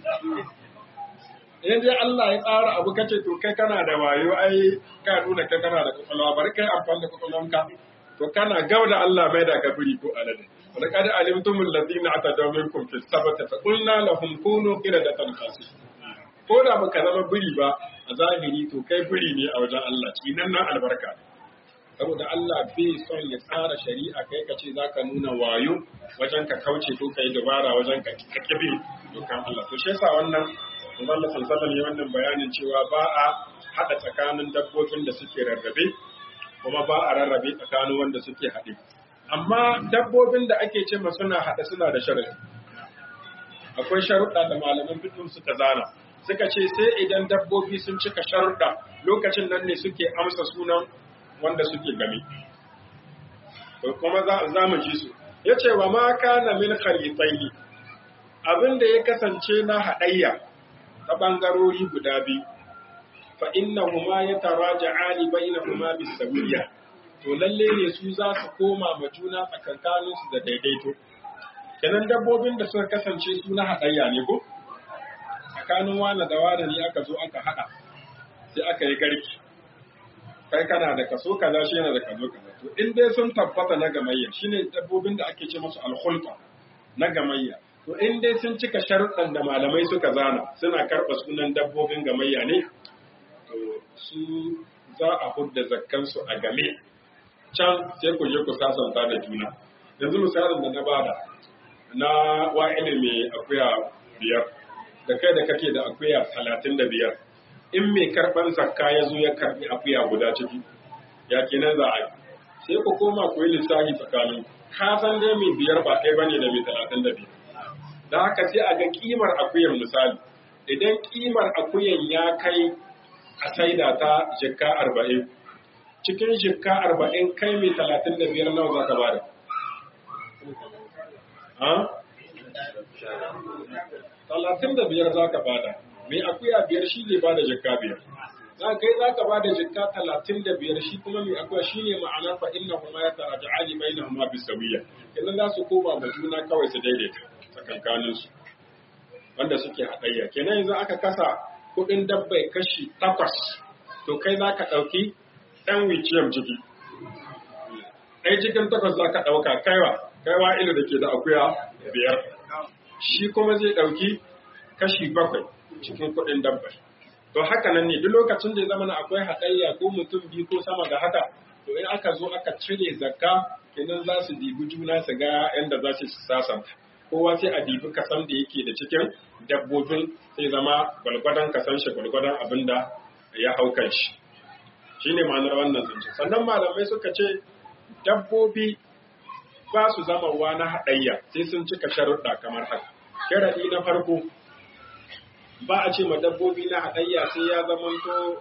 in dai Allah ya tsara abu kace to kai kana da wayo ai ka nuna kai kana da kwakwalwa bari kai amfani da kwakwalwanka to kana gauda Allah mai da kafiri ko alade wala kad alimtum alladhina atadaw minkum fi sabata fa qulna lahum kunu qiradatan khasih ko da baka zama biri ba a zahiri to kai biri ne a wajen Allah cinan nan albarka saboda Allah bai son ya tsara shari'a kai ka ce zaka nuna wayo wajen ka kauce ko kai dabara wajen ka kibe dokan Allah to shi yasa wannan Allah sallallahu alaihi wannan bayanin cewa ba a hada tsakanin dabbobin da suke rarrabe kuma ba a rarrabe tsakanin wanda suke haɗe. Amma dabbobin da ake ce ma suna haɗe suna da sharadi. Akwai sharuɗa da malaman fiqh suka zana. Suka ce sai idan dabbobi sun cika sharuɗa lokacin nan ne suke amsa sunan wanda suke game. To kuma za, za mu ji su. Yace wa ma kana min khalitaini abin da ya kasance na haɗayya ta ɓangarori guda biyu, fa innahuma yataraja'ani bainahuma bisawiyya to lalle ne su za su koma ma juna tsakankanin su da daidaito. Kenan dabbobin da suka kasance su na haɗayya ne ko? Tsakanin wani da wani ne aka zo aka haɗa, sai aka yi garki. Kai kana da kaso kaza shi yana da kaso kaza. To in dai sun tabbata na gamayya shine dabbobin da ake ce musu alkhulqa na gamayya. To in dai sun cika sharuɗan da malamai suka zana suna karɓa sunan dabbobin gamayya ne, to su za a hudda zakkansu a game. Can sai ku je ku sasanta da juna. Yanzu misalin da na bada na wa'ili mai akuya biyar, da kai da kake da akuya talatin da biyar. in mai karban zakka ya zo ya karbi akuya guda ciki ya kenan za a yi sai ku koma ku yi lissafi tsakanin ka san dai mai biyar ba ɗaya bane da mai talatin da biyar da haka sai a ga kimar akuyar misali idan kimar akuyan ya kai a saida ta jikka arba'in cikin jikka arba'in kai mai talatin da biyar nawa za ka bada talatin da biyar za ka bada mai akuya biyar shi ne bada jikka biyar za kai za ka bada jikka talatin da biyar shi kuma mai akuya shi ne ma'ana fa inna huma ya taraja ali bai na huma bisawiya idan za su koma ma juna kawai su daidaita tsakankaninsu wanda suke haɗayya kenan yanzu aka kasa kuɗin dabbai kashi takwas to kai za ka ɗauki ɗan wiciyam ciki ɗai cikin takwas za ka ɗauka kaiwa kaiwa ilu da ke da akuya biyar shi kuma zai ɗauki kashi bakwai cikin kuɗin dabbai to haka nan ne duk lokacin da ya zama akwai haɗayya ko mutum biyu ko sama da haka to in aka zo aka cire zakka kenan za su dibi juna su ga yadda za su sasanta kowa sai a dibi kasan da yake da cikin dabbobin sai zama gwalgwadon kasan shi gwalgwadon abin da ya hau kan shi shi ne ma'anar wannan zance sannan malamai suka ce dabbobi ba su zama wa na haɗayya sai sun cika sharuɗa kamar haka sharaɗi na farko ba a ce ma dabbobi na haɗayya sai ya zama to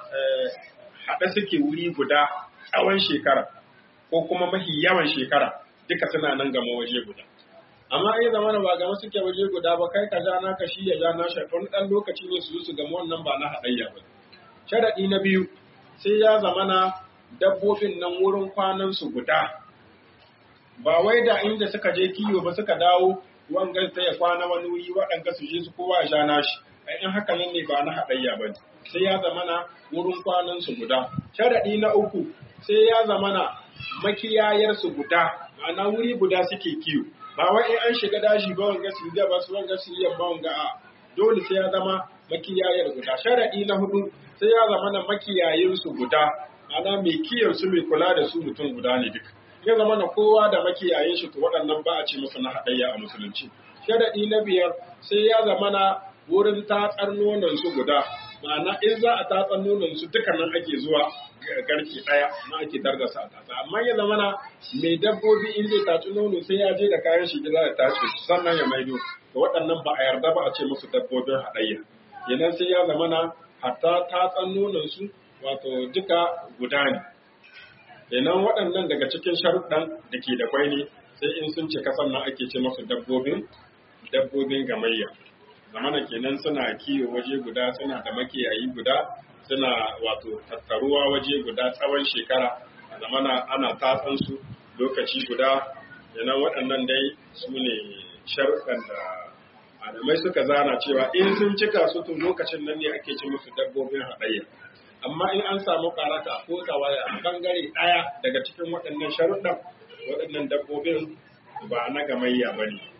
haɗe suke wuri guda tsawon shekara ko kuma mafi yawan shekara duka suna nan gama waje guda amma in zama ba gama suke waje guda ba kai ka ja naka shi ya ja na shi wani ɗan lokaci ne su su gama wannan ba na haɗayya ba sharaɗi na biyu sai ya zama na dabbobin nan wurin kwanan su guda ba wai da inda suka je kiwo ba suka dawo wanga ta ya kwana wani wuri waɗanda su je su kowa ya ja nashi in haka nan ne ba na haɗayya ba sai ya zama na wurin kwanan su guda sharaɗi na uku sai ya zama na makiyayar su guda ma'ana wuri guda suke kiwo ba wai in an shiga daji ba wanga su ba su wanga su yamma wanga a dole sai ya zama makiyayar guda sharaɗi na hudu sai ya zama na makiyayin su guda ma'ana mai kiyon su mai kula da su mutum guda ne duka ya zama na kowa da makiyayin shi to waɗannan ba a ce musu na haɗayya a musulunci sharaɗi na biyar sai ya zama na wurin tatsar nonon su guda ma'ana in za a tatsar nonon su duka nan ake zuwa garke ɗaya na ake dargasa a tatsa amma ya zama na mai dabbobi in zai taci nono sai ya je da kayan shi gida ya tace su sannan ya maido to waɗannan ba a yarda ba a ce musu dabbobin haɗayya kenan sai ya zama na hatta tatsar nonon su wato duka guda ne kenan waɗannan daga cikin sharuɗan da ke da kwai ne sai in sun cika sannan ake ce musu dabbobin dabbobin gamayya zamana kenan suna kiwo waje guda suna da makiyayi guda suna wato tattaruwa waje guda tsawon shekara zamana ana tatsan su lokaci guda kenan waɗannan dai su ne sharuɗan da malamai suka zana cewa in sun cika su tun lokacin nan ne ake ce musu dabbobin haɗayya amma in an samu karata ko tawaya a bangare ɗaya daga cikin waɗannan sharuɗan waɗannan dabbobin ba na gamayya ba ne.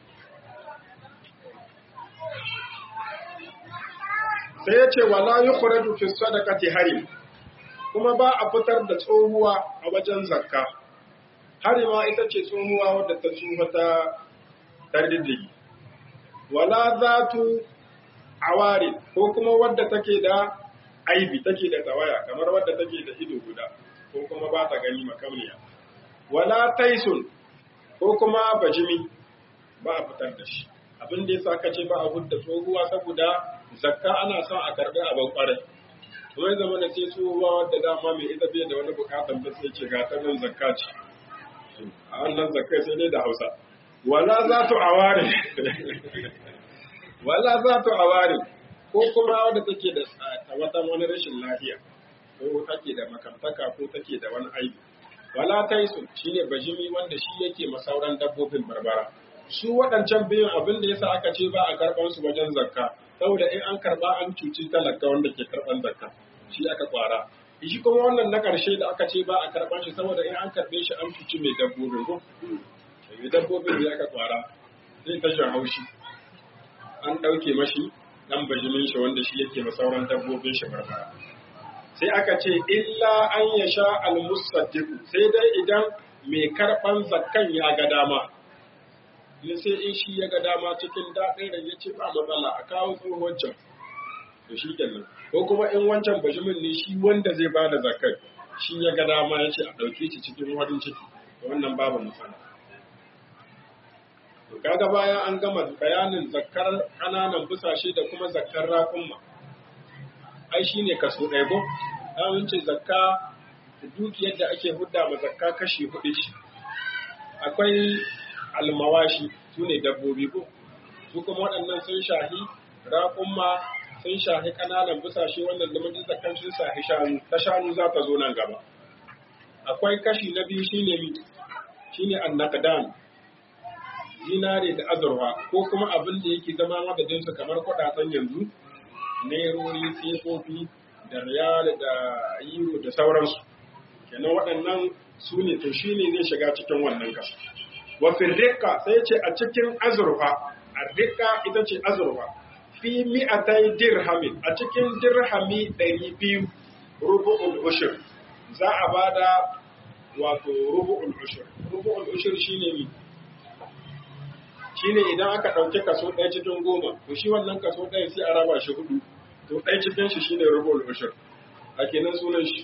Sai ya ce wala yi kuradu fi sadaqati harim kuma ba a fitar da tsohuwa a wajen zakka. Harima ita ce tsohuwa wadda ta tsufa ta tardiddigi. Wala zatu awari ko kuma wadda take da aibi take da tawaya kamar wadda take da ido guda ko kuma ba ta gani makamniya wala taisun ko kuma bajimi ba a fitar da shi abin da yasa aka ce ba a fitar da tsohuwa saboda zakka ana son a karbi abin kwarai to ya zama da sai tsohuwa wadda dama mai ita bai da wani bukatan ta sai ce ga ta nan zakka ce a wannan zakka sai dai da Hausa wala za tu awari wala za tu awari ko kuma wadda take da wata wani rashin lafiya ko take da makantaka ko take da wani aibi wala taisu shine bajimi wanda shi yake masauran dabbobin barbara su waɗancan biyun abin da yasa aka ce ba a karɓan su wajen zakka saboda in an karɓa an cuci talaka wanda ke karɓan zakka shi aka kwara shi kuma wannan na ƙarshe da aka ce ba a karɓan shi saboda in an karɓe shi an cuci mai dabbobin ko mai dabbobin da aka kwara zai tashi haushi an ɗauke mashi dan bajimin shi wanda shi yake ma sauran dabbobin shi barbara sai aka ce illa an yasha al-musaddiq sai dai idan mai karban zakkan ya ga dama ne sai in shi ya ga dama cikin dadin da yace ba matsala a kawo tsohon can to shi kenan. Ko kuma in wancan bajimin ne shi wanda zai ba da zakar shi ya ga dama ya ce a ɗauke shi cikin warin ciki, wannan babu matsala. To kaga bayan an gama bayanin zakkar ƙananan busashe da kuma zakkar raƙumma, ai shi ne kaso ɗaya ko? An ce zakka dukiyar da ake hudda ma zakka kashi hudu shi. Akwai almawashi su ne dabbobi ko? Su kuma waɗannan sun shahi raƙumma, sun shahi ƙananan busashe wannan da mun zakkan sun shahi shanu, ta shanu za ta zo nan gaba. Akwai kashi na biyu shine mi? Shine annaqdan. Zinare da azurfa ko kuma abin da yake zama madadin su kamar kuɗaɗen yanzu, nerori, sefofi, da riyal da euro da sauransu. Kenan waɗannan su ne to shine zai shiga cikin wannan kasa. Wa firriqa sai ce a cikin azurfa, arriqa ita ce azurfa. Fi mi'atai dirhamin a cikin dirhami ɗari biyu rubu'ul ushur za a bada wato rubu'ul ushur. Rubu'ul ushur shine mi? Shine idan aka ɗauki kaso ɗaya cikin goma, to shi wannan kaso ɗaya sai a raba shi hudu, to ɗaya cikin shi shine rubu'ul ushur. A kenan sunan shi.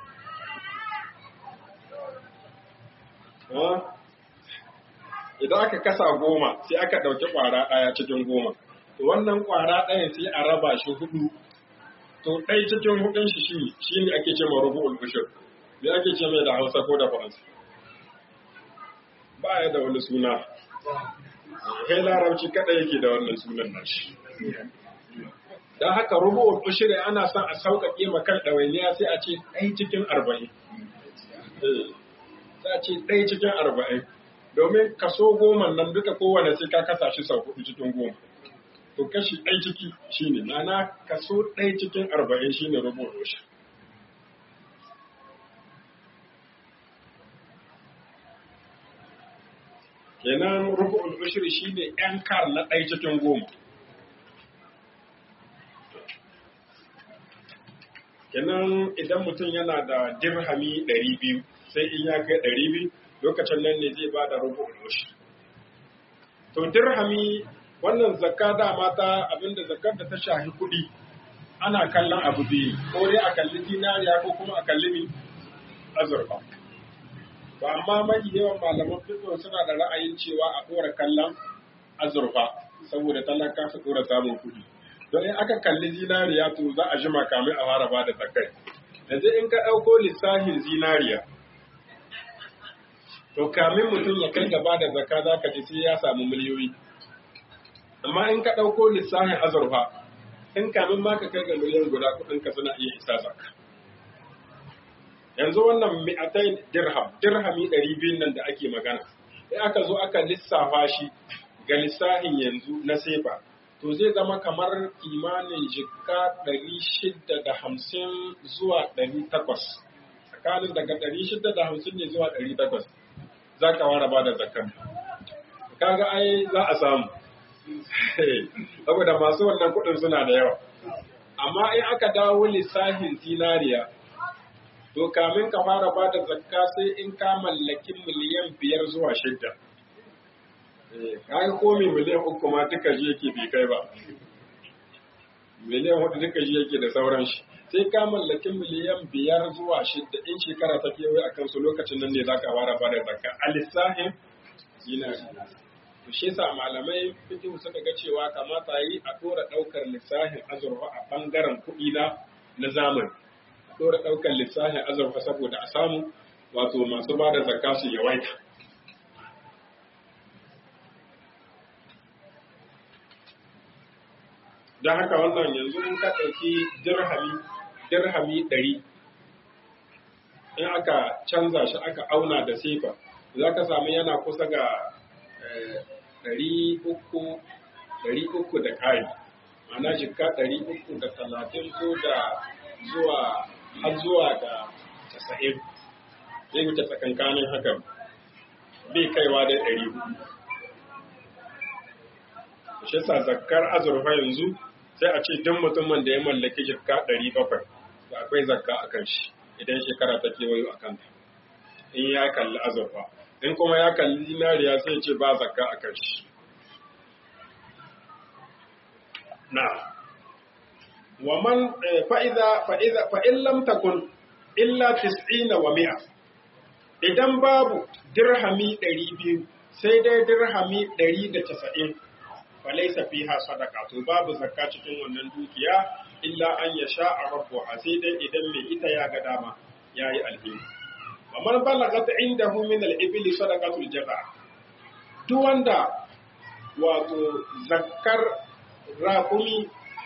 Idan aka kasa goma sai aka ɗauki ƙwara ɗaya cikin goma, to wannan ƙwara ɗaya sai a raba shi hudu, to ɗaya cikin hudun shi shi shi ne ake ce ma rubu'ul ushur. Me ake ce mai da Hausa ko da Faransa? Ba ya da wani suna. Kai larabci kada yake da wannan sunan nashi. Don haka rubu'ul ushur ana son a sauƙaƙe ma kan ɗawainiya sai a ce ɗaya cikin arba'in. Sai a ce ɗaya cikin arba'in. Domin kaso goma nan duka kowane sai ka kasa shi sau hudu cikin goma. To kashi ɗaya ciki shi ne, ma'ana kaso ɗaya cikin arba'in shi ne rubu'ul ushur. Kenan rubu'ul ushur shi ne ‘yan kar na ɗaya cikin goma. Kenan idan mutum yana da dirhami ɗari biyu, sai in ya kai ɗari biyu, lokacin nan ne zai ba da rubu'ul ushur. To dirhami wannan zakka dama ta abinda zakkar da ta shahi kuɗi ana kallon abu biyu, ko dai a kalli dinariya ko kuma a kalli mi azurfa. Ba amma mai yawan malaman fiqh suna da ra'ayin cewa a ɗora kallon azurfa saboda talaka su ɗora samun kuɗi. Don in aka kalli zinariya to za a jima kamin a fara bada zakkai. Yanzu in ka ɗauko lissafin zinariya, to kamin mutum ya kai gaba da zakka za ka ji sai ya samu miliyoyi. Amma in ka ɗauko lissafin azurfa, in kamin ma ka kai ga miliyan guda kuɗinka suna iya isa zakka. Yanzu wannan mi'atai dirham, dirhami ɗari biyun nan da ake magana, sai aka zo aka lissafa shi ga lissafin yanzu na sefa, to zai zama kamar kimanin jikka ɗari shida da hamsin zuwa ɗari takwas. Tsakanin daga ɗari shida da hamsin ne zuwa ɗari takwas za ka ware ba da zakkan. Kaga ai za a samu. Saboda masu wannan kuɗin suna da yawa. Amma in aka dawo lissafin zinariya, to kamin ka fara ba da zakka sai in ka mallaki miliyan biyar zuwa shidda. Kaga komi miliyan uku ma duka shi yake bai kai ba. Miliyan hudu duka shi yake da sauran shi. Sai ka mallaki miliyan biyar zuwa shidda in shekara ta kewaye a kansu lokacin nan ne za ka fara ba da zakka. A lissafin zinariya. To shi yasa malamai fiqh suka ga cewa kamata yi a dora daukar lissafin azurfa a bangaren kuɗi na na zamani. A dora daukar lissafin azurfa saboda a samu wato masu ba da zakka su yawaita. Don haka wannan yanzu in ka ɗauki dirhami dirhami ɗari, in aka canza shi aka auna da sefa, za ka samu yana kusa ga ɗari uku ɗari uku da ƙari, ma'ana jikka ɗari uku da talatin ko da zuwa har zuwa da casa'in, zai wuce tsakankanin hakan bai kaiwa da ɗari hudu. Shi sa zakkar azurfa yanzu sai a ce duk mutumin da ya mallaki jikka ɗari bakwai da akwai zakka a kan shi idan shekara ta kewayo a kanta, in ya kalli azurfa. In kuma ya kalli zinariya sai ce ba zakka a kan shi. Na, wa man fa idza fa idza fa in lam takun illa tis'ina wa mi'a, idan babu dirhami ɗari biyu sai dai dirhami ɗari da casa'in, fa laysa fiha sadaqa, to babu zakka cikin wannan dukiya illa an yasha rabbuha, sai dai idan mai ita ya ga dama yayi alheri. wa man balagat indahu min al-ibli sadaqatul jaza', duk wanda wato zakkar raƙumi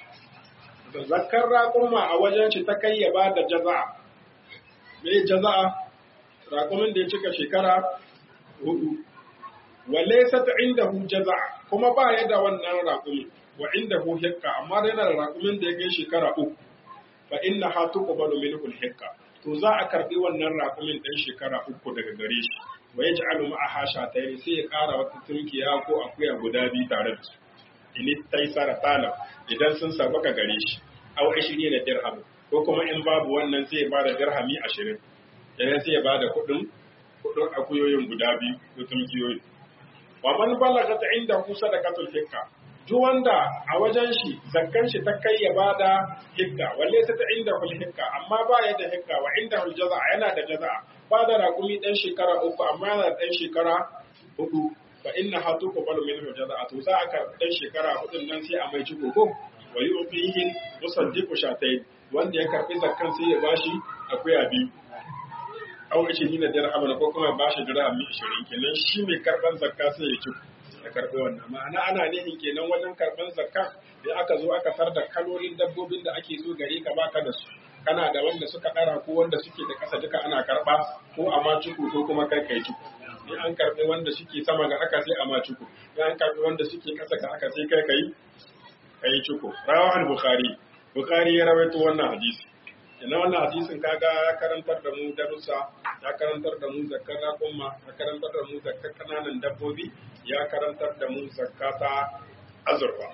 zakkar raƙuma a wajen shi ta kai ya ba da jaza'a. Me jaza'a? Raƙumin da ya cika shekara hudu. Wa laysat indahu jaza'a, kuma ba ya da wannan raƙumi, wa indahu hikka, amma yana da raƙumin da ya kai shekara uku. Fa inna ha tuqbalu minhu al-hikka, to za a karbi wannan raƙumin ɗan shekara uku daga gare shi. Wa yaj'alu ma'aha shatayn, sai ya ƙara wata tunkiya ko akuya guda biyu tare da su. In taisara talab, idan sun sabaka gare shi, aw ashirin da dirham, ko kuma in babu wannan sai ya bada dirhami ashirin, idan sai ya bada kuɗin kuɗin akuyoyin guda biyu ko tunkiyoyi. Wa man balagat indahu sadaqatul hikka, duk wanda a wajen shi zakkan shi ta kai ya bada hikka, walle sai ta indahu hikka, amma ba ya da hikka, wa indahu jaza, yana da jaza, ba da raƙumi ɗan shekara uku amma yana da ɗan shekara hudu, fa inna ha tuqbalu minhu jaza'a, to za a karɓi ɗan shekara hudun nan sai a mai ciko ko wa yu'tihi musaddiqu shatayn, wanda ya karɓi zakkan sai ya bashi akuya biyu, aw ishirin da dirham, ko kuma bashi dirham ishirin, kenan shi mai karɓan zakka sai ya ciko ya karɓi wannan. Ma'ana ana nihin kenan wajen karɓan zakka da aka zo aka tar da kalolin dabbobin da ake so gare ka baka da su, kana da wanda suka ɗara ko wanda suke da ƙasa duka ana karɓa, ko a ma ciko ko kuma kai kai ciko. In an karɓi wanda suke sama ga haka sai a ma ciko, in an karɓi wanda suke ƙasa ga haka sai kai kai kai ciko. Rawahu al-Bukhari, Bukhari ya rawaito wannan hadisi. Ina wannan hadisin kaga ya karantar da mu darussa, ya karantar da mu zakkar raƙumma, ya karantar da mu zakkar kananan dabbobi, ya karantar da mu zakkata azurfa.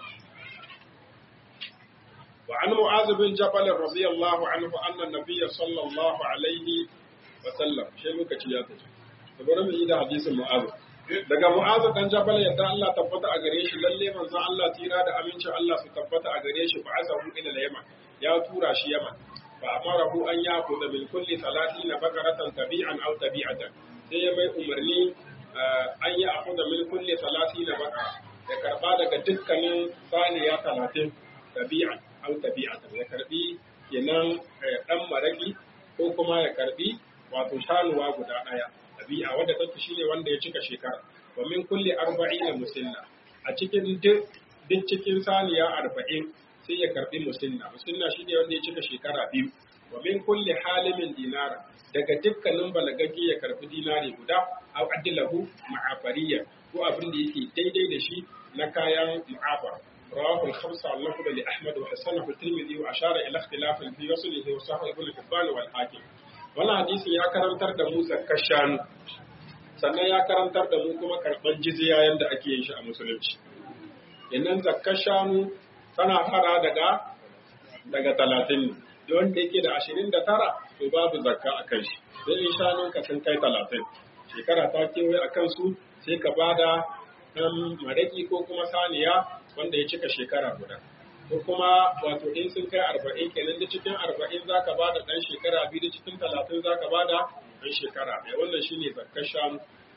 وعن معاذ بن جبل رضي الله عنه أن النبي صلى الله عليه وسلم شيء lokaci ya tafi to bari mu yi da hadisin Mu'adh. Daga Mu'adh dan Jabal yadda Allah tabbata a gare shi, lalle manzo Allah tira da amincin Allah su tabbata a gare shi, fa azahu ila Yaman, ya tura shi Yaman, fa amarahu an yaquda bil kulli thalathina bakaratan tabi'an aw tabi'atan, sai ya mai umarni an ya akuda min kulli thalathina bakara, ya karba daga dukkanin saniya talatin tabi'an aw tabi'atan, ya karbi kenan dan maraki ko kuma ya karbi wato shanuwa guda daya tabi'a, wanda take shine wanda ya cika shekara. Wa min kulli arba'ina musinna, a cikin duk duk cikin saniya arba'in sai ya karbi musinna. Musinna shine wanda ya cika shekara biyu. Wa min kulli halimin dinara, daga dukkanin balagagge ya karbi dinari guda, aw adlahu ma'afariya, ko abin da yake daidai da shi na kayan mu'afar. رواه الخمسة اللفظ لأحمد وحسنه الترمذي وأشار إلى اختلاف في وصله وصححه ابن حبان والحاكم. wannan hadisi ya karantar da mu zakkar shanu, sannan ya karantar da mu kuma karɓar jizya yadda ake yin shi a musulunci. Yannan zakkar shanu tana fara daga daga talatin ne, da wanda yake da ashirin da tara to babu zakka a kan shi, sai in shanun ka sun kai talatin, shekara ta kewaye a kansu sai ka bada ɗan maraki ko kuma saniya wanda ya cika shekara guda, ko kuma wato in sun kai arba'in kenan, da cikin arba'in za ka bada ɗan shekara biyu, da cikin talatin za ka bada ɗan shekara ɗaya. Wannan shine zakkar shanu.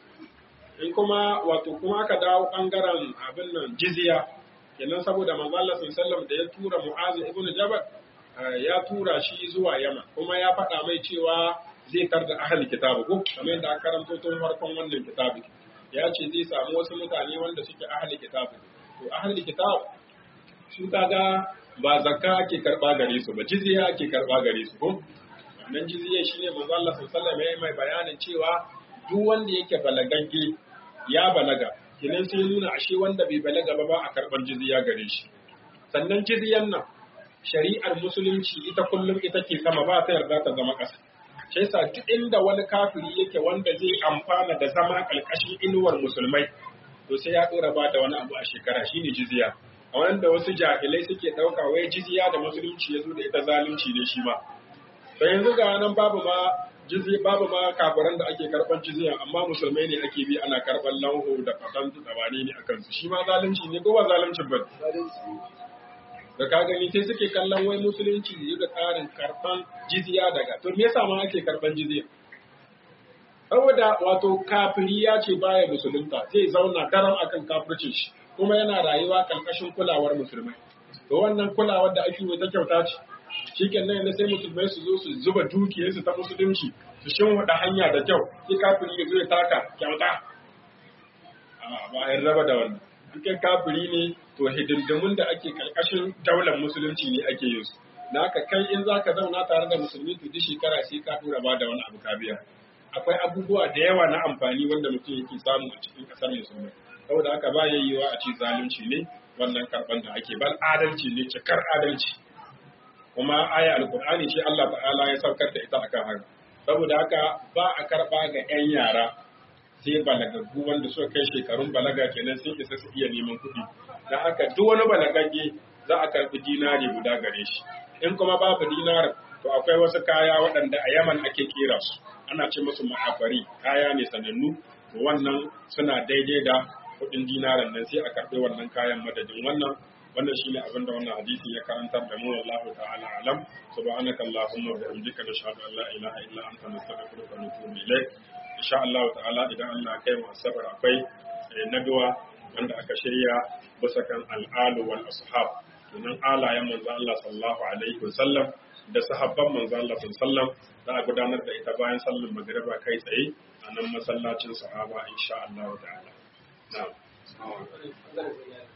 In kuma wato kuma aka dawo ɓangaren abin nan jizya kenan, saboda manzo Allah sallallahu alaihi wasallam da ya tura Mu'az ibn Jabal ya tura shi zuwa Yaman, kuma ya faɗa mai cewa zai tar da ahli kitabu ko kamar yadda aka karanto tun farkon wannan kitabu, ya ce zai samu wasu mutane wanda suke ahli kitabu. To ahli kitab su kaga ba zakka ake karba gare su ba, jizya ake karba gare su ko. Wannan jizya shine manzo Allah sallallahu alaihi wasallam ya mai bayanin cewa duk wanda yake balagagge ya balaga, kinan sai nuna ashe wanda bai balaga ba ba a karban jizya gare shi. Sannan jizyan nan shari'ar musulunci ita kullum ita ke sama, ba ta yarda ta zama ƙasa. Shi yasa duk inda wani kafiri yake wanda zai amfana da zama ƙarƙashin inuwar musulmai, to sai ya ɗora ba da wani abu a shekara, shine jizya. A wanda wasu jahilai suke ɗauka wai jizya da musulunci ya zo da ita zalunci ne shi ma. To yanzu ga nan babu ma jizya, babu ma kafiran da ake karɓar jizya, amma musulmai ne ake bi ana karɓar lanho da fatan da wane ne akan su, shi ma zalunci ne ko ba zaluncin ba. da ka gani sai suke kallon wai musulunci yi da tsarin karban jizya daga to me yasa ma ake karban jizya saboda wato kafiri ya ce baya musulunta zai zauna daram akan kafircin shi kuma yana rayuwa karkashin kulawar musulmai to wannan kulawar da ake yi ta kyauta ce shikenan yanzu sai musulmai su zo su zuba dukiyarsu ta musulunci su shinwada hanya da kyau sai kafiri ya zo ya taka kyauta a ba a raba da wannan duka kafiri ne to hidindimun da ake karkashin daular musulunci ne ake yin su na haka kai in zaka zauna tare da musulmi to duk shekara sai ka tura ba da wani abu ka biya akwai abubuwa da yawa na amfani wanda mutum yake samu a cikin kasar musulmi saboda haka ba yayyuwa a ce zalunci ne wannan karban da ake bal adalci ne cikar adalci kuma aya alqur'ani ce Allah ta'ala ya saukar da ita akan haka saboda haka ba a karba ga yan yara sai balagaggu wanda suka kai shekarun balaga kenan sun isa su iya neman kuɗi dan haka duk wani balagagge za a karbi dinari guda gare shi in kuma babu dinar to akwai wasu kaya waɗanda a Yaman ake kera su ana ce musu ma'afari kaya ne sanannu to wannan suna daidai da kuɗin dinaran nan sai a karɓi wannan kayan madadin wannan wannan shine abin da wannan hadisi ya karantar da mu wallahu ta'ala alam subhanaka allahumma wa bihamdika nashhadu an la ilaha illa anta nastaghfiruka wa natubu ilayk insha Allah ta'ala idan Allah kai mu asabar akwai nadwa wanda aka shirya bisa kan al'alu wal ashab sunan alayen manzo Allah sallallahu alaihi wasallam da sahabban manzo Allah sallallahu alaihi wasallam za a gudanar da ita bayan sallar magriba kai tsaye a nan masallacin sahaba insha Allah ta'ala na'am